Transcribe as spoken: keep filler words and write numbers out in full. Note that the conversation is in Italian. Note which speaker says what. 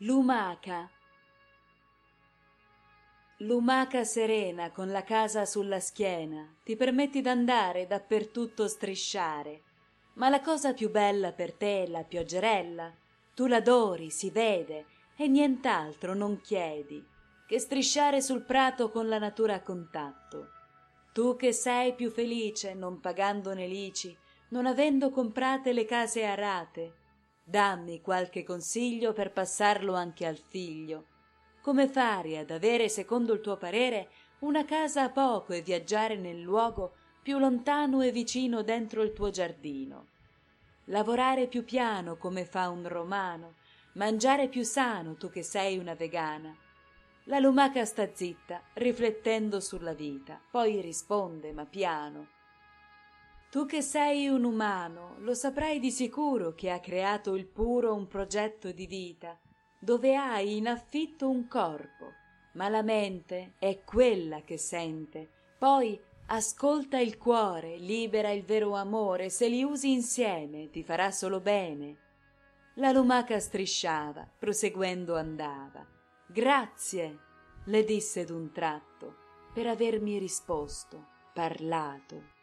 Speaker 1: Lumaca. Lumaca serena con la casa sulla schiena, ti permetti d'andare dappertutto strisciare, ma la cosa più bella per te è la pioggerella, tu l'adori, si vede, e nient'altro non chiedi che strisciare sul prato con la natura a contatto. Tu che sei più felice non pagandone lici, non avendo comprate le case a rate, dammi qualche consiglio per passarlo anche al figlio. Come fare ad avere, secondo il tuo parere, una casa a poco e viaggiare nel luogo più lontano e vicino dentro il tuo giardino? Lavorare più piano come fa un romano, mangiare più sano tu che sei una vegana. La lumaca sta zitta, riflettendo sulla vita, poi risponde, ma piano. Tu che sei un umano, lo saprai di sicuro che ha creato il puro un progetto di vita, dove hai in affitto un corpo, ma la mente è quella che sente. Poi ascolta il cuore, libera il vero amore, se li usi insieme ti farà solo bene. La lumaca strisciava, proseguendo andava. Grazie, le disse d'un tratto, per avermi risposto, parlato.